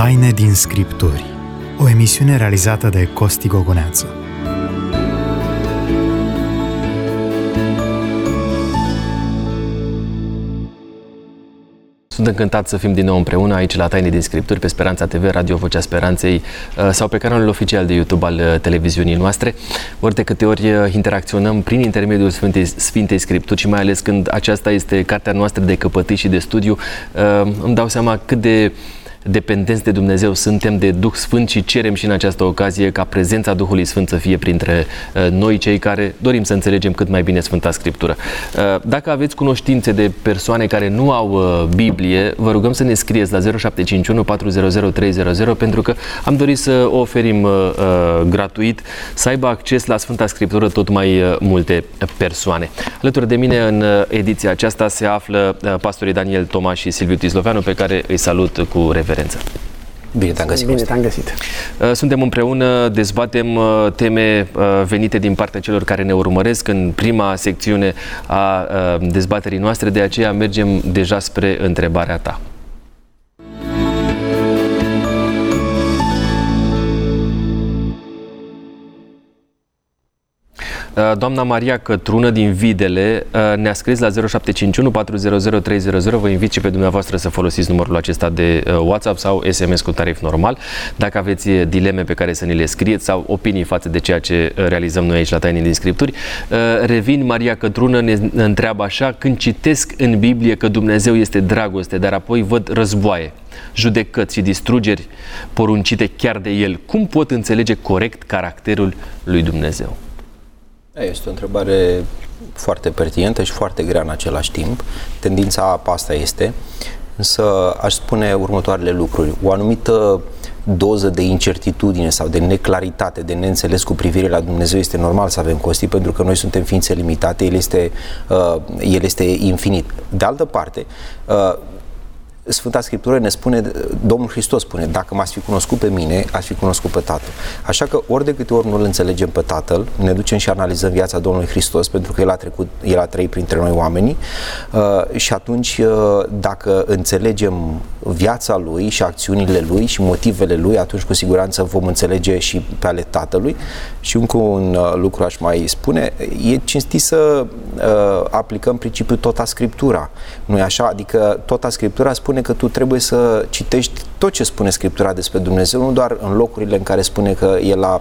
Taine din Scripturi, o emisiune realizată de Costi Gogoneață. Sunt încântat să fim din nou împreună aici la Taine din Scripturi, pe Speranța TV, Radio Vocea Speranței sau pe canalul oficial de YouTube al televiziunii noastre. Ori de câte ori interacționăm prin intermediul Sfintei Scripturi și mai ales când aceasta este cartea noastră de căpătâi și de studiu, îmi dau seama cât de dependenți de Dumnezeu suntem, de Duh Sfânt, și cerem și în această ocazie ca prezența Duhului Sfânt să fie printre noi, cei care dorim să înțelegem cât mai bine Sfânta Scriptură. Dacă aveți cunoștințe de persoane care nu au Biblie, vă rugăm să ne scrieți la 0751 400 300, pentru că am dorit să o oferim gratuit, să aibă acces la Sfânta Scriptură tot mai multe persoane. Alături de mine în ediția aceasta se află pastorii Daniel Toma și Silviu Tisloveanu, pe care îi salut cu reverență. Bine te-am găsit. Bine te-am găsit. Suntem împreună, dezbatem teme venite din partea celor care ne urmăresc în prima secțiune a dezbaterii noastre, de aceea mergem deja spre întrebarea ta. Doamna Maria Cătrună din Videle ne-a scris la 0751 400 300. Vă invit și pe dumneavoastră să folosiți numărul acesta de WhatsApp sau SMS cu tarif normal. Dacă aveți dileme pe care să ni le scrieți sau opinii față de ceea ce realizăm noi aici la Taine din Scripturi. Revin, Maria Cătrună ne întreabă așa: când citesc în Biblie că Dumnezeu este dragoste, dar apoi văd războaie, judecăți și distrugeri poruncite chiar de El, cum pot înțelege corect caracterul lui Dumnezeu? Este o întrebare foarte pertinentă și foarte grea în același timp. Tendința asta este, însă aș spune următoarele lucruri. O anumită doză de incertitudine sau de neclaritate, de neînțeles cu privire la Dumnezeu este normal să avem, Costi, pentru că noi suntem ființe limitate, El este infinit. De altă parte, Sfânta Scriptură ne spune, Domnul Hristos spune: dacă m-ați fi cunoscut pe mine, ați fi cunoscut pe Tatăl. Așa că ori de câte ori nu îl înțelegem pe Tatăl, ne ducem și analizăm viața Domnului Hristos, pentru că El a trăit printre noi oamenii, și atunci dacă înțelegem viața Lui și acțiunile Lui și motivele Lui, atunci cu siguranță vom înțelege și pe ale Tatălui. Și încă un lucru aș mai spune: e cinstit să aplicăm principiul tota Scriptura, nu-i așa? Adică tota Scriptura spune că tu trebuie să citești tot ce spune Scriptura despre Dumnezeu, nu doar în locurile în care spune că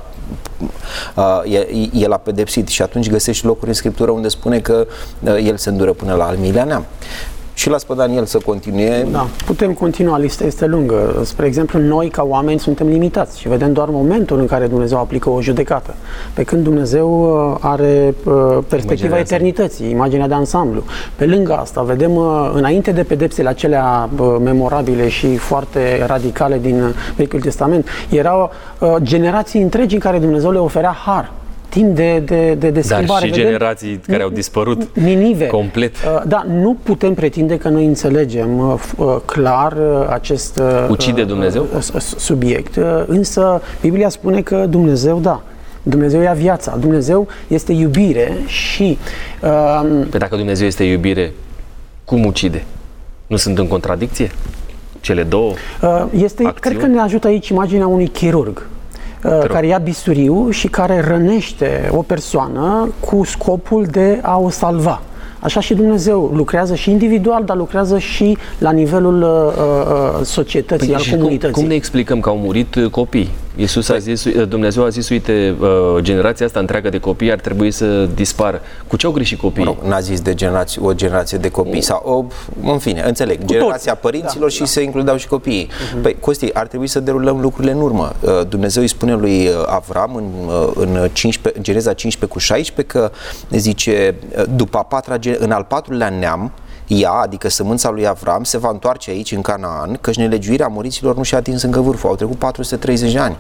El a pedepsit, și atunci găsești locuri în Scriptură unde spune că El se îndură până la al miilea neam. Și las pe Daniel să continue. Da, putem continua, lista este lungă. Spre exemplu, noi ca oameni suntem limitați și vedem doar momentul în care Dumnezeu aplică o judecată. Pe când Dumnezeu are perspectiva eternității, imaginea de ansamblu. Pe lângă asta, vedem înainte de pedepsele acelea memorabile și foarte radicale din Vechiul Testament, erau generații întregi în care Dumnezeu le oferea har. Timp de schimbare. Dar și generații care au dispărut Ninive. Complet. Da, nu putem pretinde că noi înțelegem clar acest ucide Dumnezeu? Subiect, însă Biblia spune că Dumnezeu, da, Dumnezeu ia viața, Dumnezeu este iubire și... Păi dacă Dumnezeu este iubire, cum ucide? Nu sunt în contradicție cele două acțiuni? Cred că ne ajută aici imaginea unui chirurg care ia bisturiu și care rănește o persoană cu scopul de a o salva. Așa și Dumnezeu lucrează și individual, dar lucrează și la nivelul societății, al comunității. Cum ne explicăm că au murit copii? Dumnezeu a zis, uite, generația asta întreagă de copii ar trebui să dispară. Cu ce au greșit copiii? N-a zis de o generație de copii sau, în fine, înțeleg, generația părinților și se includeau și copiii. Păi, Costi, ar trebui să derulăm lucrurile în urmă. Dumnezeu îi spune lui Avram în Geneza 15:16 că zice, în al patrulea neam, ea, adică sămânța lui Avram, se va întoarce aici, în Canaan, căci nelegiuirea moriților nu și-a atins încă vârful. Au trecut 430 de ani.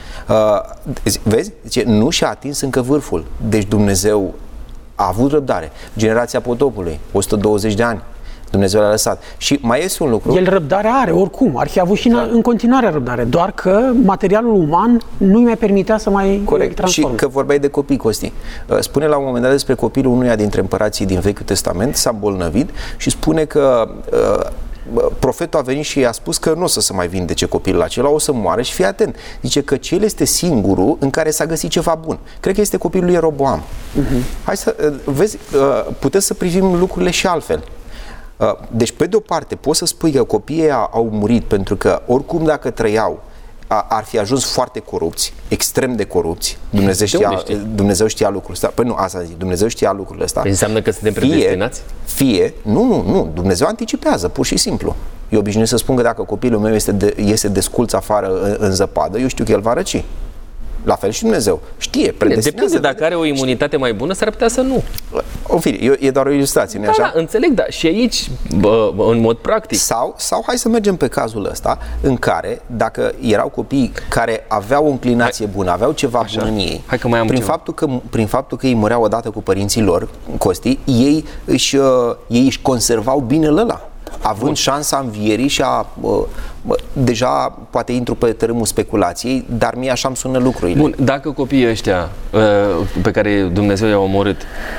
Vezi? Zice, nu și-a atins încă vârful. Deci Dumnezeu a avut răbdare. Generația potopului, 120 de ani. Dumnezeu l-a lăsat. Și mai este un lucru. El răbdare are, oricum. Ar fi avut și în continuare răbdare. Doar că materialul uman nu-i mai permitea să mai transforme. Și că vorbeai de copii, Costi. Spune la un moment dat despre copilul unuia dintre împărații din Vechiul Testament, s-a îmbolnăvit și spune că profetul a venit și i-a spus că nu o să se mai vindece copilul acela, o să moară și fii atent. Zice că el este singurul în care s-a găsit ceva bun. Cred că este copilul lui Ieroboam. Hai să vezi, putem să privim lucrurile și altfel. Deci, pe de o parte, poți să spui că copiii au murit pentru că, oricum, dacă trăiau, ar fi ajuns foarte corupți, extrem de corupți. Dumnezeu știa lucrul ăsta. Păi nu, asta zic, Dumnezeu știa lucrul ăsta. Păi înseamnă că suntem predestinați? Nu, Dumnezeu anticipează, pur și simplu. Eu obișnuiesc să spun că dacă copilul meu este desculț afară în zăpadă, eu știu că el va răci. La fel și Dumnezeu. Știe, predestinează. Depinde, dacă are o imunitate mai bună, s-ar putea să nu. În fine, e doar o ilustrație, nu-i așa? Da, înțeleg, dar și aici, în mod practic. Sau hai să mergem pe cazul ăsta, în care, dacă erau copii care aveau o inclinație bună, aveau ceva bun în ei, hai că mai am prin faptul că ei mureau odată cu părinții lor, Costi, ei își conservau binele ăla, având șansa învierii și deja poate intru pe tărâmul speculației, dar mie așa îmi sună lucrurile. Bun, dacă copiii ăștia pe care Dumnezeu i-a omorât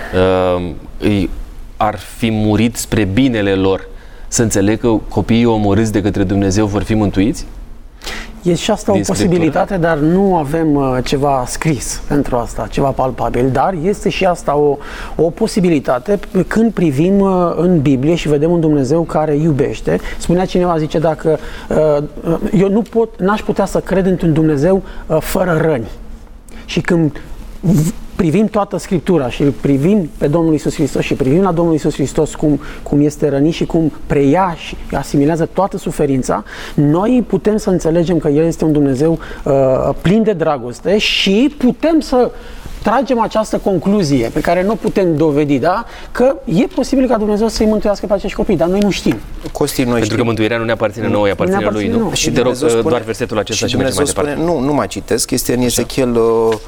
ar fi murit spre binele lor, să înțeleg că copiii omorâți de către Dumnezeu vor fi mântuiți? E și asta o posibilitate, dar nu avem ceva scris pentru asta, ceva palpabil, dar este și asta o posibilitate când privim în Biblie și vedem un Dumnezeu care iubește. Spunea cineva, zice, dacă eu n-aș putea să cred într-un Dumnezeu fără răni. Și când privim toată Scriptura și privim pe Domnul Iisus Hristos și privim la Domnul Iisus Hristos cum este rănit și cum preia și asimilează toată suferința, noi putem să înțelegem că El este un Dumnezeu plin de dragoste și putem să tragem această concluzie pe care nu putem dovedi, da? Că e posibil ca Dumnezeu să-i mântuiască pe acești copii, dar noi nu știm. Costi, noi Pentru că mântuirea nu ne aparține nouă, îi aparține lui, nu? Și te rog doar versetul acesta și mergem mai departe. Nu mai citesc, este în Ezechiel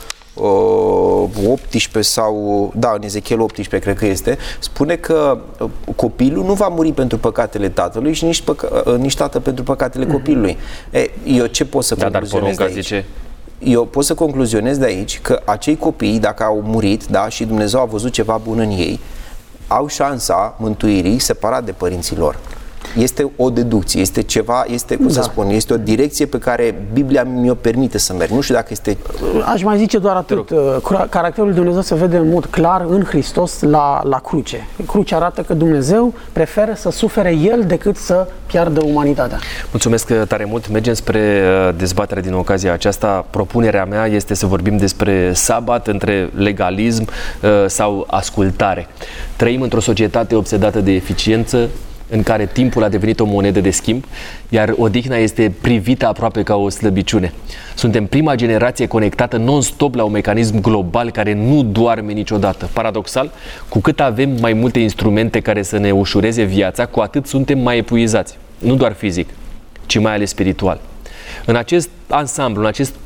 18 sau, da, în Ezechiel 18 cred că este, spune că copilul nu va muri pentru păcatele tatălui și nici tată pentru păcatele copilului. Eu ce pot să concluzionez de aici? Eu pot să concluzionez de aici că acei copii, dacă au murit, da, și Dumnezeu a văzut ceva bun în ei, au șansa mântuirii separat de părinții lor. Este o deducție, este ceva, să spun, este o direcție pe care Biblia mi-o permite să merg. Nu știu dacă este... Aș mai zice doar atât. Caracterul lui Dumnezeu se vede în mod clar în Hristos la cruce. Crucea arată că Dumnezeu preferă să sufere El decât să piardă umanitatea. Mulțumesc tare mult. Mergem spre dezbaterea din ocazia aceasta. Propunerea mea este să vorbim despre sabat, între legalism sau ascultare. Trăim într-o societate obsedată de eficiență, în care timpul a devenit o monedă de schimb, iar odihna este privită aproape ca o slăbiciune. Suntem prima generație conectată non-stop la un mecanism global care nu doarme niciodată. Paradoxal, cu cât avem mai multe instrumente care să ne ușureze viața, cu atât suntem mai epuizați. Nu doar fizic, ci mai ales spiritual. În acest ansamblu, în acest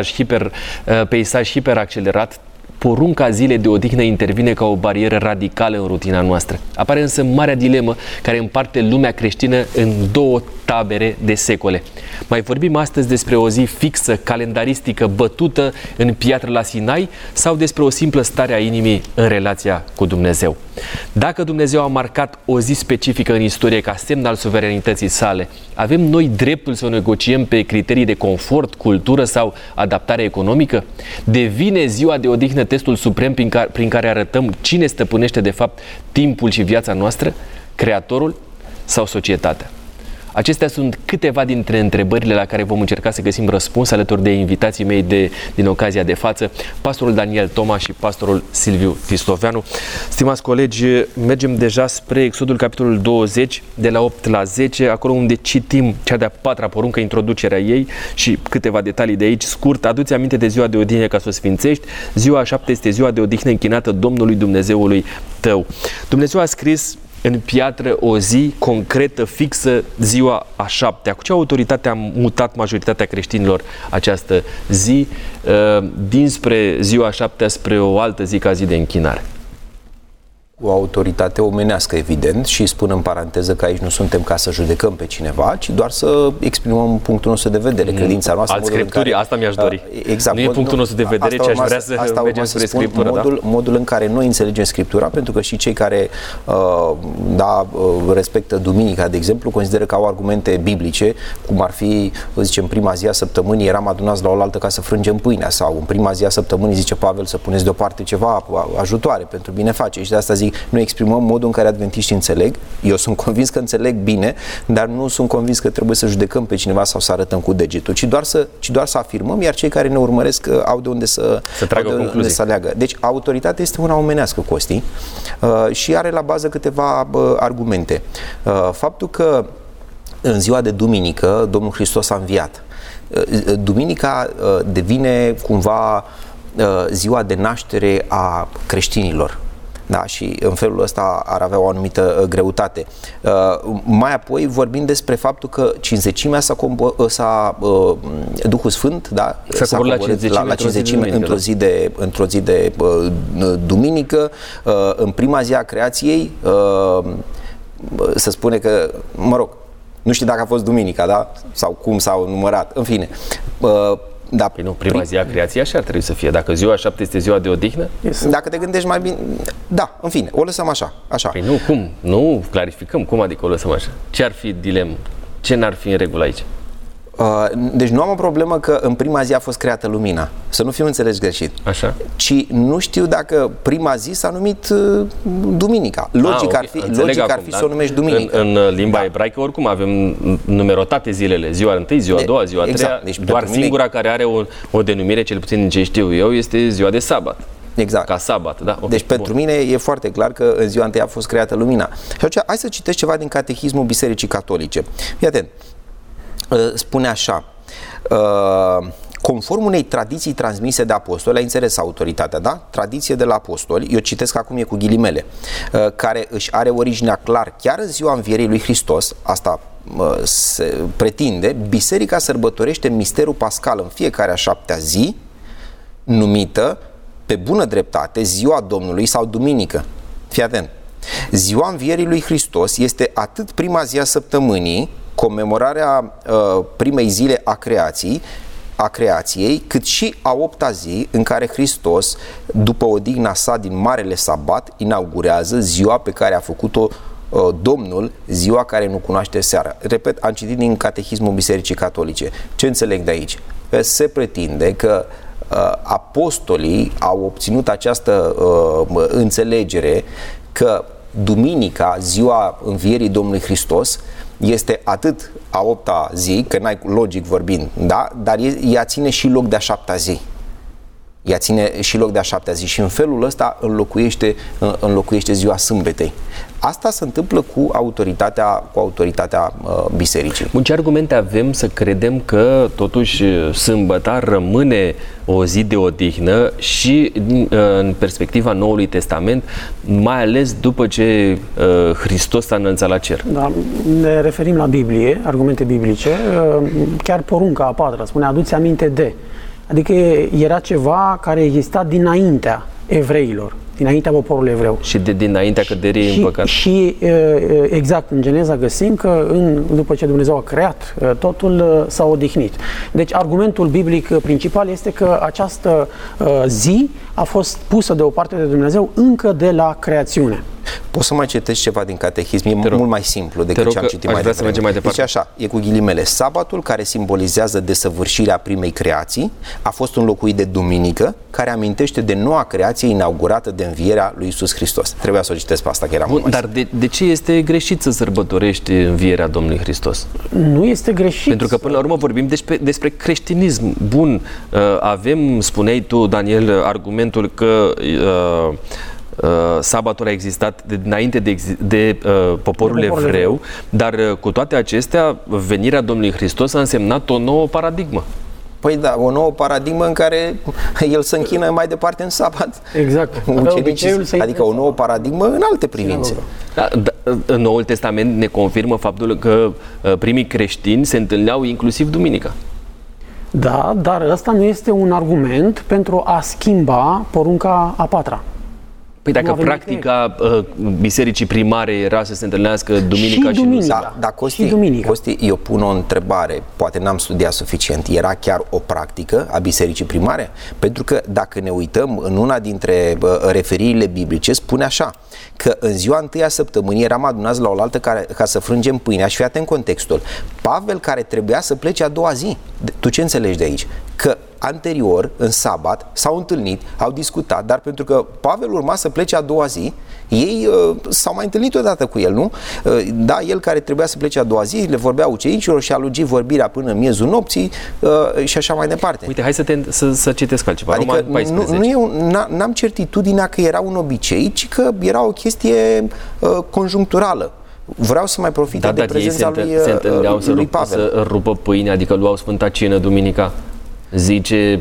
peisaj hiperaccelerat, porunca zilei de odihnă intervine ca o barieră radicală în rutina noastră. Apare însă marea dilemă care împarte lumea creștină în două tabere de secole. Mai vorbim astăzi despre o zi fixă, calendaristică, bătută în piatră la Sinai sau despre o simplă stare a inimii în relația cu Dumnezeu. Dacă Dumnezeu a marcat o zi specifică în istorie ca semn al suveranității sale, avem noi dreptul să o negociem pe criterii de confort, cultură sau adaptare economică? Devine ziua de odihnă testul suprem prin care arătăm cine stăpânește de fapt timpul și viața noastră, Creatorul sau societatea? Acestea sunt câteva dintre întrebările la care vom încerca să găsim răspuns alături de invitații mei din ocazia de față, pastorul Daniel Toma și pastorul Silviu Cristoveanu. Stimați colegi, mergem deja spre Exodul capitolul 20, de la 8 la 10, acolo unde citim cea de-a patra poruncă, introducerea ei și câteva detalii de aici. Scurt, adu-ți aminte de ziua de odihnă ca să o sfințești. Ziua a 7 este ziua de odihnă închinată Domnului Dumnezeului tău. Dumnezeu a scris în piatră o zi concretă, fixă, ziua a 7-a. Cu ce autoritate a mutat majoritatea creștinilor această zi dinspre ziua a 7-a spre o altă zi ca zi de închinare? O autoritate omenească, evident, și spun în paranteză că aici nu suntem ca să judecăm pe cineva, ci doar să exprimăm punctul nostru de vedere, credința noastră. Alt scripturi, asta mi-aș dori. Exact. Nu e punctul nostru de vedere, ci aș vrea să mergem spre Scriptură. Modul în care noi înțelegem Scriptura, pentru că și cei care respectă Duminica, de exemplu, consideră că au argumente biblice, cum ar fi, zicem, prima zi a săptămânii eram adunați la oaltă ca să frângem pâinea, sau în prima zi a săptămânii, zice Pavel, să puneți deoparte ceva ajutoare pentru binefacere. Și de asta zic, noi exprimăm modul în care adventiștii înțeleg. Eu sunt convins că înțeleg bine, dar nu sunt convins că trebuie să judecăm pe cineva sau să arătăm cu degetul, ci doar să afirmăm, iar cei care ne urmăresc au de unde să tragă concluzii, să aleagă. Deci autoritatea este una omenească, Costi, și are la bază câteva argumente. Faptul că în ziua de duminică Domnul Hristos a înviat. Duminica devine cumva ziua de naștere a creștinilor. Da, și în felul ăsta ar avea o anumită greutate. Mai apoi vorbim despre faptul că cinzecimea Duhul Sfânt, da, s-a coborât la cinzecime într-o zi de duminică, în prima zi a creației, se spune că, nu știu dacă a fost duminica, da? Sau cum s-au numărat, în fine. Da, păi nu, prima zi a creației așa ar trebui să fie. Dacă ziua 7 este ziua de odihnă? Dacă te gândești mai bine, da, în fine, o lăsăm așa. Păi nu, cum? Nu clarificăm. Cum adică o lăsăm așa? Ce ar fi dilemă? Ce n-ar fi în regulă aici? Deci nu am o problemă că în prima zi a fost creată lumina. Să nu fiu înțeles greșit. Așa. Ci nu știu dacă prima zi s-a numit duminica. Logic ar fi să o numești duminică. În limba ebraică oricum avem numerotate zilele. Ziua 1, ziua 2, ziua 3. Deci, doar singura care are o denumire, cel puțin din ce știu eu, este ziua de sabat. Exact. Ca sabat, da? Okay, deci pentru mine e foarte clar că în ziua 1 a fost creată lumina. Și atunci hai să citesc ceva din Catehismul Bisericii Catolice. Fii atent. Spune așa: conform unei tradiții transmise de apostoli, ai înțeles autoritatea, da? Tradiție de la apostoli, eu citesc acum, e cu ghilimele, care își are originea clar chiar în ziua învierii lui Hristos, asta se pretinde, biserica sărbătorește misterul pascal în fiecare a 7-a zi, numită pe bună dreptate ziua Domnului sau duminică. Fii atent. Ziua învierii lui Hristos este atât prima zi a săptămânii, comemorarea primei zile a creației, cât și a 8-a zi în care Hristos, după odihna sa din Marele Sabat, inaugurează ziua pe care a făcut-o Domnul, ziua care nu cunoaște seara. Repet, am citit din Catehismul Bisericii Catolice. Ce înțeleg de aici? Se pretinde că apostolii au obținut această înțelegere că duminica, ziua învierii Domnului Hristos, este atât a 8-a zi, că n-ai logic vorbind, da? Dar ea ține și loc de a 7-a zi. Ea ține și loc de a 7-a zi și în felul ăsta înlocuiește ziua sâmbetei. Asta se întâmplă cu autoritatea bisericii. Ce argumente avem să credem că totuși sâmbăta rămâne o zi de odihnă și în perspectiva Noului Testament, mai ales după ce Hristos s-a înălțat la cer? Da, ne referim la Biblie, argumente biblice, chiar porunca a 4-a spune: aduți aminte de. Adică era ceva care exista dinaintea evreilor, dinaintea poporului evreu. Și dinaintea căderii în păcat. Și exact, în Geneza găsim că după ce Dumnezeu a creat, totul s-a odihnit. Deci argumentul biblic principal este că această zi a fost pusă deoparte de Dumnezeu încă de la creațiune. Poți să mai citești ceva din Catehism? E mult mai simplu decât ce am citit mai devreme. Deci așa, e cu ghilimele: sabatul, care simbolizează desăvârșirea primei creații, a fost înlocuit de duminică, care amintește de noua creație inaugurată de învierea lui Iisus Hristos. Trebuia să o citesc pe asta, că era mult mai simplu. Dar de ce este greșit să sărbătorești învierea Domnului Hristos? Nu este greșit. Pentru că până la urmă vorbim despre creștinism. Bun, avem, spuneai tu, Daniel, argumentul că sabatul a existat dinainte de poporul evreu, dar cu toate acestea, venirea Domnului Hristos a însemnat o nouă paradigmă. Păi da, o nouă paradigmă în care el se închină mai departe în sabat. Exact. Adică o nouă paradigmă în alte privințe. Da, în Noul Testament ne confirmă faptul că primii creștini se întâlneau inclusiv duminica. Da, dar ăsta nu este un argument pentru a schimba porunca a 4-a. Păi dacă practica bisericii primare era să se întâlnească duminica și duminica. Da, Costi, eu pun o întrebare, poate n-am studiat suficient. Era chiar o practică a bisericii primare? Pentru că dacă ne uităm în una dintre referirile biblice, spune așa, că în ziua întâia săptămânii eram adunați la oaltă ca să frângem pâinea și fii atent contextul. Pavel, care trebuia să plece a doua zi, tu ce înțelegi de aici? Că anterior, în sabat, s-au întâlnit, au discutat, dar pentru că Pavel urma să plece a doua zi, ei s-au mai întâlnit odată cu el, nu? Da, el care trebuia să plece a doua zi, le vorbea ucenicilor și a lungit vorbirea până în miezul nopții și așa mai departe. Uite, hai să citesc altceva. Adică n-am certitudinea că era un obicei, ci că era o chestie conjuncturală. Vreau să mai profite de prezența se întâlneau să rupă pâine, adică luau Sfânta Cină duminica. Zice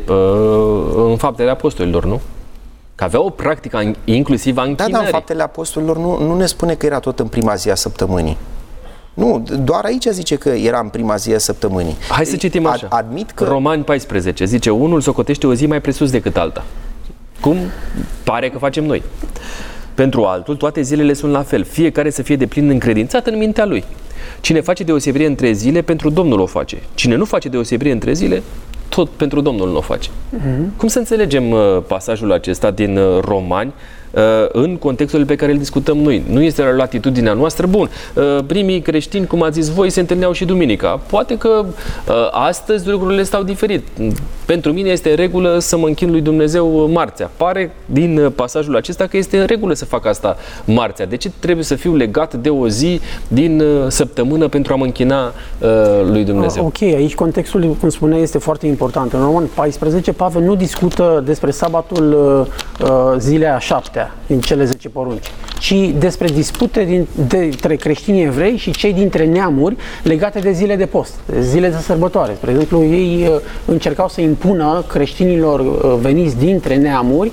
în Faptele Apostolilor, nu? Că avea o practică inclusiv a închinării. Da, în Faptele Apostolilor nu ne spune că era tot în prima zi a săptămânii. Nu, doar aici zice că era în prima zi a săptămânii. Hai să citim așa. Admit că... Romani 14 zice, unul socotește o zi mai presus decât alta. Cum pare că facem noi. Pentru altul, toate zilele sunt la fel. Fiecare să fie deplin încredințat în mintea lui. Cine face deosebire între zile, pentru Domnul o face. Cine nu face deosebire între zile, tot pentru Domnul nu o face. Cum să înțelegem pasajul acesta din Romani în contextul pe care îl discutăm noi? Nu este la latitudinea noastră. Bun, primii creștini, cum ați zis voi, se întâlneau și duminica. Poate că astăzi lucrurile stau diferit. Pentru mine este în regulă să mă închin lui Dumnezeu marțea. Pare din pasajul acesta că este în regulă să fac asta marțea. De ce trebuie să fiu legat de o zi din săptămână pentru a mă închina lui Dumnezeu? Ok, aici contextul, cum spunea, este foarte important. În Roman 14, Pavel nu discută despre sabatul zilei a 7-a din cele 10 porunci, ci despre dispute dintre creștinii evrei și cei dintre neamuri legate de zile de post, zile de sărbătoare. Spre exemplu, ei încercau să impună creștinilor veniți dintre neamuri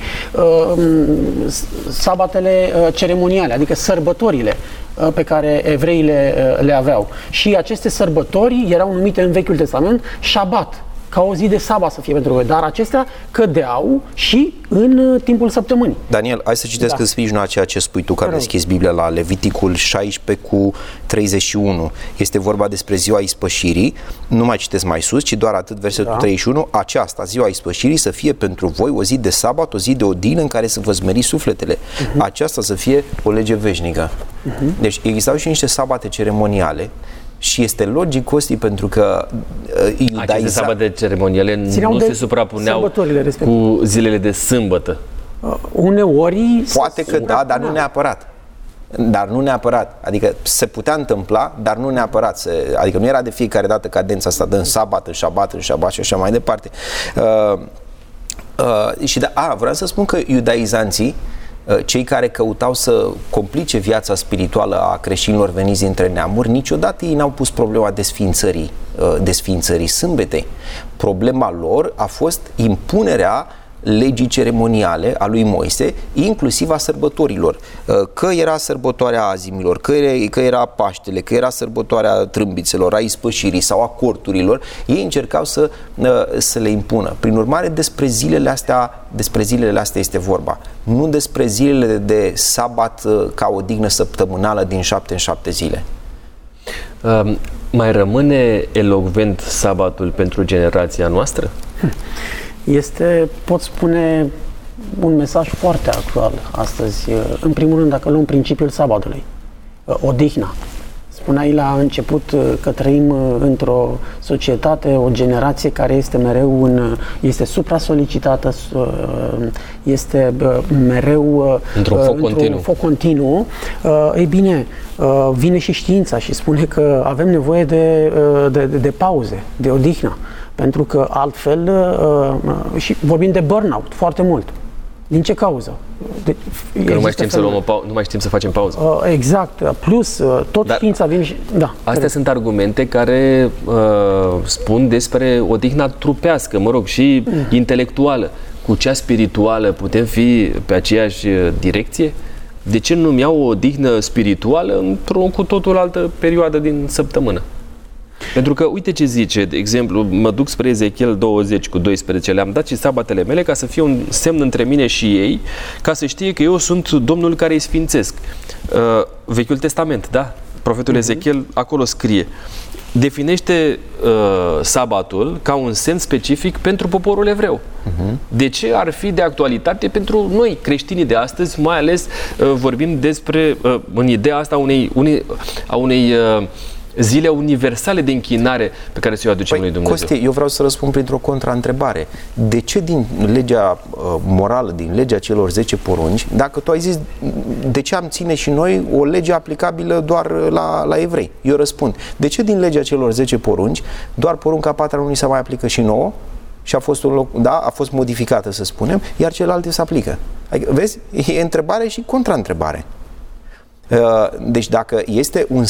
sabatele ceremoniale, adică sărbătorile pe care evreii le aveau. Și aceste sărbători erau numite în Vechiul Testament Șabat, ca o zi de sabat să fie pentru voi, dar acestea cădeau și în timpul săptămânii. Daniel, hai să citesc în sprijinul a ceea ce spui tu, care ai deschis Biblia la Leviticul 16 cu 31. Este vorba despre ziua ispășirii, nu mai citesc mai sus, ci doar atât, versetul 31, aceasta, ziua ispășirii, să fie pentru voi o zi de sabat, o zi de odihnă în care să vă smeriți sufletele. Aceasta să fie o lege veșnică. Deci existau și niște sabate ceremoniale. Și este logic, Costi, pentru că aceste sabate ceremoniale nu se suprapuneau cu zilele de sâmbătă. Uneori... Poate că da, dar nu neapărat. Dar nu neapărat. Adică se putea întâmpla, dar nu neapărat. Adică nu era de fiecare dată cadența asta de în sabat, în șabat, în șabat și așa mai departe. Și vreau să spun că iudaizanții, cei care căutau să complice viața spirituală a creștinilor veniți dintre neamuri, niciodată ei n-au pus problema desființării sâmbetei. Problema lor a fost impunerea legii ceremoniale a lui Moise, inclusiv a sărbătorilor. Că era sărbătoarea azimilor, că era Paștele, că era sărbătoarea trâmbițelor, a ispășirii sau a corturilor, ei încercau să le impună. Prin urmare, despre zilele astea este vorba. Nu despre zilele de sabat ca o dignă săptămânală din 7 în 7 zile. Mai rămâne elocvent sabatul pentru generația noastră? Este, pot spune, un mesaj foarte actual astăzi. În primul rând, dacă luăm principiul sabatului, odihna. Spuneai la început că trăim într-o societate, o generație care este mereu este supra-solicitată, este mereu într-un foc continuu. Ei bine, vine și știința și spune că avem nevoie de pauze, de odihnă. Pentru că altfel, și vorbim de burnout foarte mult. Din ce cauză? Că nu mai știm să facem pauză. Exact. Plus, tot știința vine și... Da, astea sunt argumente care spun despre odihna trupească, și intelectuală. Cu cea spirituală putem fi pe aceeași direcție? De ce nu-mi iau o odihnă spirituală într-o cu totul altă perioadă din săptămână? Pentru că uite ce zice, de exemplu, mă duc spre Ezechiel 20:12, le-am dat și sabatele mele ca să fie un semn între mine și ei, ca să știe că eu sunt Domnul care îi sfințesc. Vechiul Testament, da? Profetul Ezechiel acolo scrie. Definește sabatul ca un semn specific pentru poporul evreu. De ce ar fi de actualitate pentru noi, creștinii de astăzi, mai ales vorbim despre, în ideea asta a unei zile universale de închinare pe care să o aducem lui Dumnezeu? Costi, eu vreau să răspund printr-o contraîntrebare. De ce din legea morală, din legea celor 10 porunci, dacă tu ai zis de ce am ține și noi o lege aplicabilă doar la evrei? Eu răspund, de ce din legea celor 10 porunci doar porunca 4 nu ni se mai aplică și nouă? Și a fost modificată, să spunem, iar celelalte se aplică. Adică, vezi, e întrebare și contraîntrebare. Deci dacă este un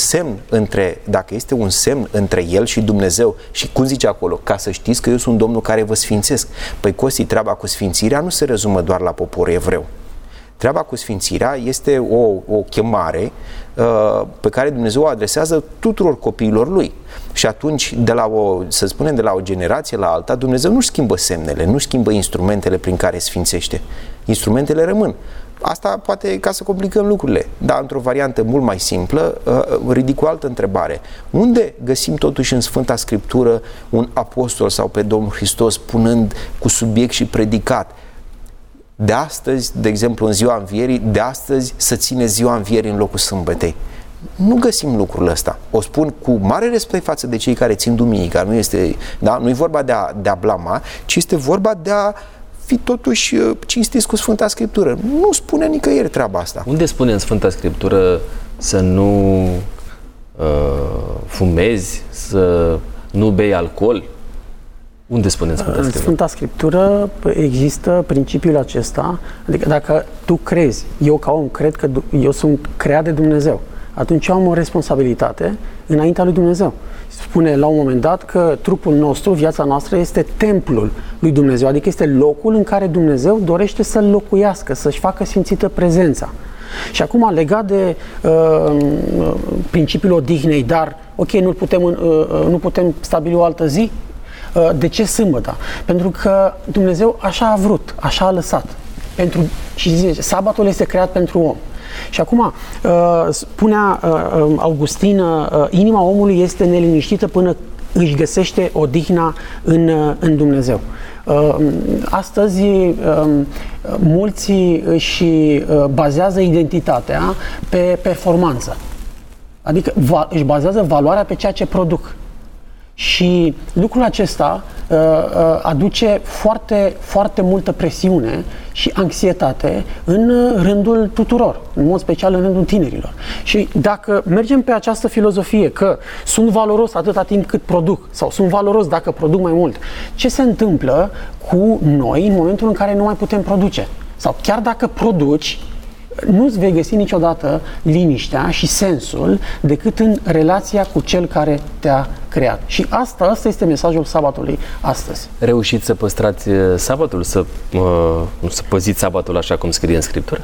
semn între el și Dumnezeu și cum zice acolo, ca să știți că eu sunt Domnul care vă sfințesc. Păi Costi, treaba cu sfințirea nu se rezumă doar la poporul evreu. Treaba cu sfințirea este o chemare pe care Dumnezeu o adresează tuturor copiilor lui. Și atunci, de la o generație la alta, Dumnezeu nu schimbă semnele, nu schimbă instrumentele prin care sfințește. Instrumentele rămân. Asta poate ca să complicăm lucrurile, dar într-o variantă mult mai simplă, ridic o altă întrebare. Unde găsim totuși în Sfânta Scriptură un apostol sau pe Domnul Hristos punând cu subiect și predicat de astăzi, de exemplu în ziua învierii, de astăzi să ține ziua învierii în locul sâmbătei? Nu găsim lucrul ăsta. O spun cu mare respect față de cei care țin duminica. Nu e vorba de a blama, ci este vorba de a fi totuși cinstiți cu Sfânta Scriptură. Nu spune nicăieri treaba asta. Unde spune în Sfânta Scriptură să nu fumezi, să nu bei alcool? Unde spune în Sfânta Scriptură? În Sfânta Scriptură există principiul acesta, adică dacă tu crezi, eu ca om cred că eu sunt creat de Dumnezeu, atunci eu am o responsabilitate înaintea lui Dumnezeu. Spune la un moment dat că trupul nostru, viața noastră, este templul lui Dumnezeu, adică este locul în care Dumnezeu dorește să locuiască, să-și facă simțită prezența. Și acum, legat de principiul odihnei, dar, ok, nu putem stabili o altă zi, de ce sâmbătă? Pentru că Dumnezeu așa a vrut, așa a lăsat. Și zice, sabatul este creat pentru om. Și acum, spunea Augustin, inima omului este neliniștită până își găsește odihna în Dumnezeu. Astăzi, mulți își bazează identitatea pe performanță. Adică își bazează valoarea pe ceea ce produc. Și lucrul acesta aduce foarte, foarte multă presiune și anxietate în rândul tuturor, în mod special în rândul tinerilor. Și dacă mergem pe această filozofie că sunt valoros atâta timp cât produc sau sunt valoros dacă produc mai mult, ce se întâmplă cu noi în momentul în care nu mai putem produce? Sau chiar dacă produci, nu-ți vei găsi niciodată liniștea și sensul decât în relația cu cel care te-a creat. Și asta este mesajul sabatului astăzi. Reușiți să păstrați sabatul, să păziți sabatul așa cum scrie în Scriptură?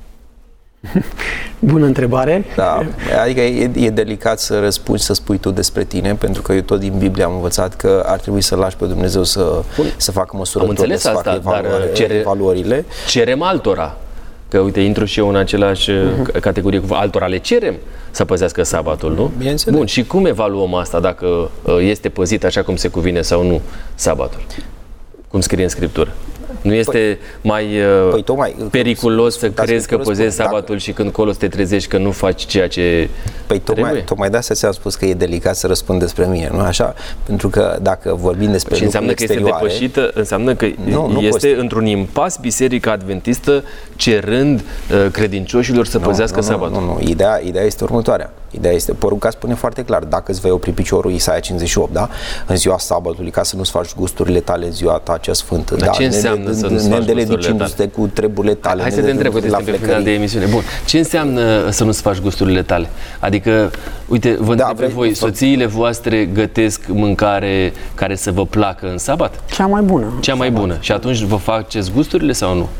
Bună întrebare. Da, adică e delicat să răspunzi, să spui tu despre tine, pentru că eu tot din Biblie am învățat că ar trebui să lași pe Dumnezeu să facă măsurători, să facă valorile. Cerem altora. Că, uite, intru și eu în același categorie cu altora, le cerem să păzească sabatul, nu? Bun, și cum evaluăm asta, dacă este păzit așa cum se cuvine sau nu sabatul? Cum scrie în Scriptură? Nu este mai periculos să crezi că păzezi sabatul și când colo te trezești că nu faci ceea ce trebuie? Tocmai de asta ți-am spus că e delicat să răspund despre mine, nu așa? Pentru că dacă vorbim despre și înseamnă că este depășită, înseamnă că este într-un impas Biserica Adventistă cerând credincioșilor să păzească sabatul. Nu. Ideea este următoarea. Ideea este, porunca spune foarte clar, dacă îți vei opri piciorul, Isaia 58, da? În ziua sabatului, ca să nu-ți faci gusturile tale în ziua ta cea sfântă. Dar ce înseamnă să nu-ți faci gusturile tale? Cu treburile tale. Hai să te întreb, că este pe final de emisiune. Bun, ce înseamnă să nu-ți faci gusturile tale? Adică, uite, vă întreb pe voi, soțiile voastre gătesc mâncare care să vă placă în sabat? Cea mai bună. Cea mai bună. Și atunci vă faceți gusturile sau nu?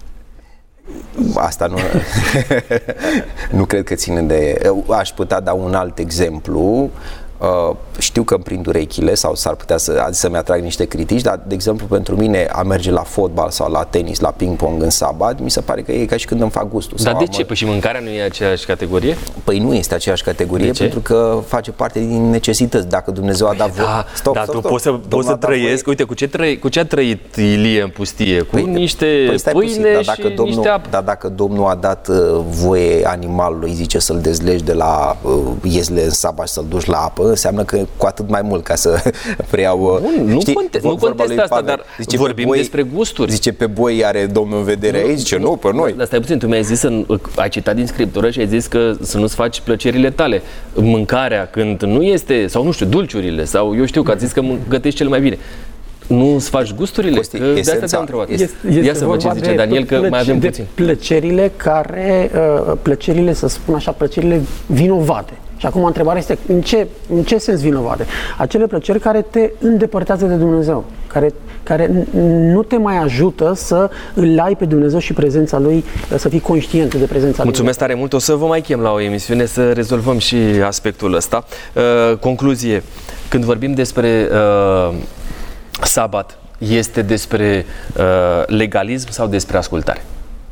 Asta nu cred că ține de... Aș putea da un alt exemplu. Știu că îmi prind urechile sau s-ar putea să-mi atrag niște critici, dar, de exemplu, pentru mine a merge la fotbal sau la tenis, la ping-pong în sabat, mi se pare că e ca și când îmi fac gustul. Dar de ce? Păi și mâncarea nu e aceeași categorie? Păi nu este aceeași categorie, pentru că face parte din necesități. Dacă Dumnezeu a dat tu poți să trăiesc. Uite, cu ce a trăit Ilie în pustie? Cu niște pâine și niște apă. Dar dacă Domnul a dat voie animalului, zice, să-l dezlegi de la iezle în sabat și să-l duci la apă, înseamnă că cu atât mai mult ca să preiau... Nu contest asta, dar vorbim despre gusturi. Zice, pe boi are Domnul în vedere aici? Zice, nu, pe noi. Dar stai puțin, tu mi-ai zis, ai citat din Scriptură și ai zis că să nu-ți faci plăcerile tale. Mâncarea, când nu este, sau nu știu, dulciurile, sau eu știu că ați zis că gătești cel mai bine. Nu îți faci gusturile? Costi, de asta te-am întrebat. Ia să văd ce zice Daniel, că mai avem puțin. Plăcerile care, să spun așa, plăcerile vinovate. Și acum întrebarea este, în ce sens vinovate? Acele plăceri care te îndepărtează de Dumnezeu, care nu te mai ajută să îl ai pe Dumnezeu și prezența Lui, să fii conștient de prezența Lui. Mulțumesc tare mult, o să vă mai chem la o emisiune să rezolvăm și aspectul ăsta. Concluzie, când vorbim despre sabat, este despre legalism sau despre ascultare?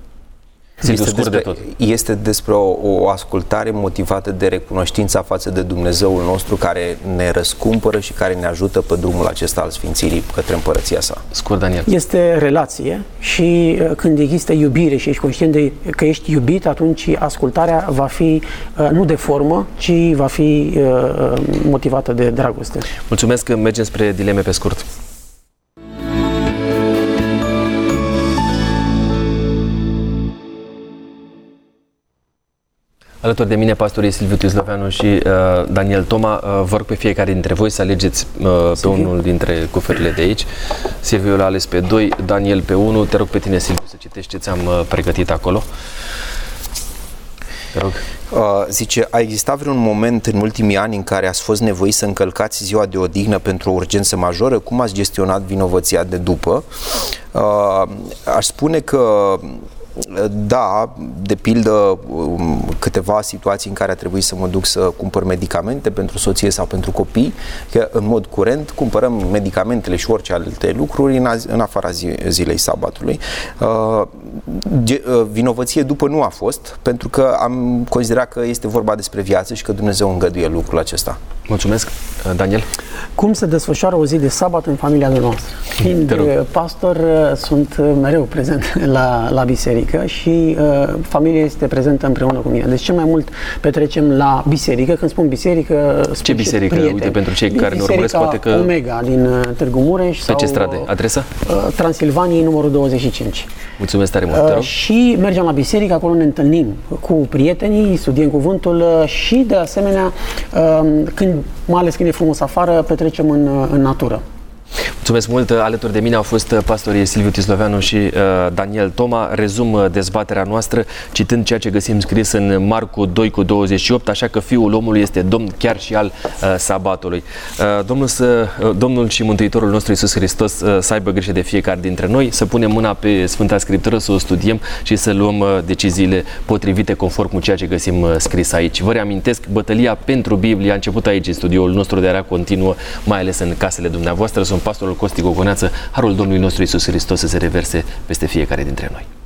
Este despre o ascultare motivată de recunoștința față de Dumnezeul nostru, care ne răscumpără și care ne ajută pe drumul acesta al sfințirii către împărăția sa. Scurt, Daniel. Este relație și când există iubire și ești conștient că ești iubit, atunci ascultarea va fi nu de formă, ci va fi motivată de dragoste. Mulțumesc că mergem spre dileme pe scurt. Alături de mine, pastorii Silviu Tizloveanu și Daniel Toma. Vă rog pe fiecare dintre voi să alegeți pe unul dintre cuferele de aici. Silviu l-a ales pe 2, Daniel pe 1. Te rog pe tine, Silviu, să citești ce ți-am pregătit acolo. Te rog. Zice, a existat vreun moment în ultimii ani în care ați fost nevoiți să încălcați ziua de odihnă pentru o urgență majoră? Cum ați gestionat vinovăția de după? Aș spune că da, de pildă câteva situații în care a trebuit să mă duc să cumpăr medicamente pentru soție sau pentru copii, că în mod curent cumpărăm medicamentele și orice alte lucruri în afara zilei sabatului. Vinovăție după nu a fost, pentru că am considerat că este vorba despre viață și că Dumnezeu îngăduie lucrul acesta. Mulțumesc. Daniel? Cum se desfășoară o zi de sabat în familia noastră? Fiind pastor, sunt mereu prezent la biserică și familia este prezentă împreună cu mine. Deci cel mai mult petrecem la biserică. Când spun biserică, spun ce biserică? Prieteni. Uite, pentru cei care ne urmăresc, poate că... Omega din Târgu Mureș. Pe ce stradă? Adresa? Transilvaniei, numărul 25. Mulțumesc tare mult, te rog. Și mergem la biserică, acolo ne întâlnim cu prietenii, studiem cuvântul și, de asemenea, mai ales când e frumos afară, petrecem în natură. Mulțumesc mult. Alături de mine au fost pastorii Silviu Tizloveanu și Daniel Toma. Rezum dezbaterea noastră citând ceea ce găsim scris în Marcu 2:28, așa că Fiul omului este Domn chiar și al sabatului. Domnul și Mântuitorul nostru Iisus Hristos să aibă grijă de fiecare dintre noi, să punem mâna pe Sfânta Scriptură, să o studiem și să luăm deciziile potrivite conform cu ceea ce găsim scris aici. Vă reamintesc, bătălia pentru Biblie a început aici în studioul nostru, de era continuă, mai ales în casele dumneavoastră. Sunt pastorul Costi Gogoneață. Harul Domnului nostru Iisus Hristos să se reverse peste fiecare dintre noi.